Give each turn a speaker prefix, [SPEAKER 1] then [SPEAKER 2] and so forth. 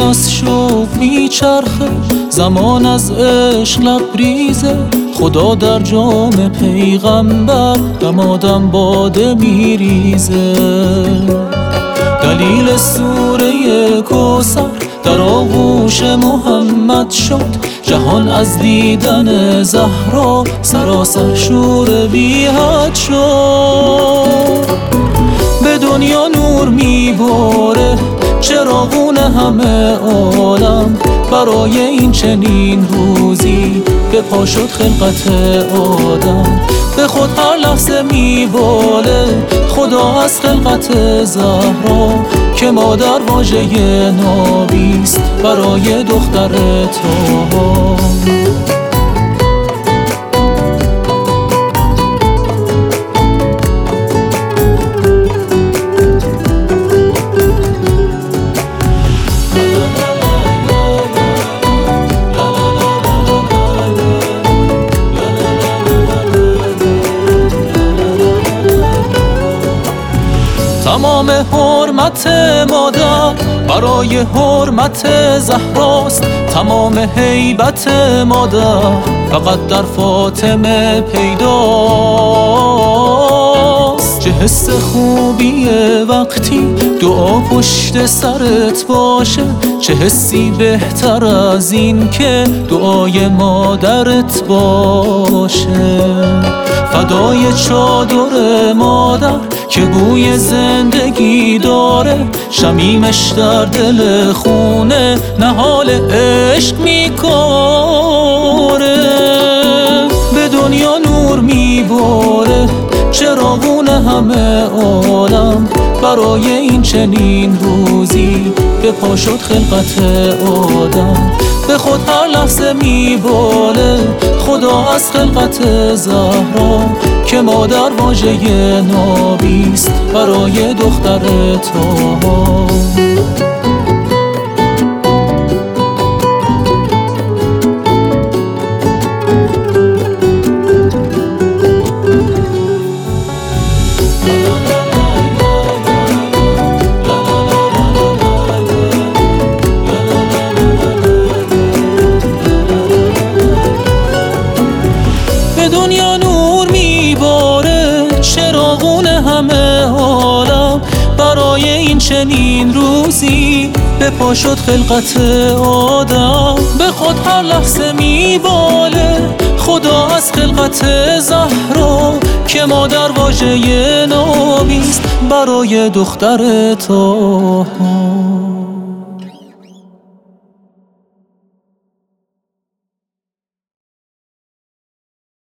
[SPEAKER 1] از شوق میچرخه، زمان از عشق لبریزه. خدا در جام پیغمبر دمادم باده میریزه. دلیل سوره کوثر در آغوش محمد شد، جهان از دیدن زهرا سراسر شور بی حد شد. به دنیا نور میباره چراغون همه عالم، برای این چنین روزی به پا شد خلقت آدم. به خود هر لحظه میباله خدا از خلقت زهرا، که مادر واژه نابیست برای دختر طاها. تمام حرمت مادر برای حرمت زهراست، تمام هیبت مادر فقط در فاطمه پیداست. چه حس خوبیه وقتی دعا پشت سرت باشه، چه حسی بهتر از این که دعای مادرت باشه. فدای چادر مادر که بوی زندگی داره، شمیمش در دل خونه نهال عشق میکاره. به دنیا نور میباره چراغون همه عالم، برای این چنین روزی به پا شد خلقت آدم. به خود هر لحظه میباله خدا از خلقت زهرا، که مادر واژه نابیست برای دختر طاها. دنیا نور میباره چراغون همه عالم، برای این چنین روزی به پا شد خلقت آدم. به خود هر لحظه میباله خدا از خلقت زهرا، که مادر واژه نابیست برای دختر طاها.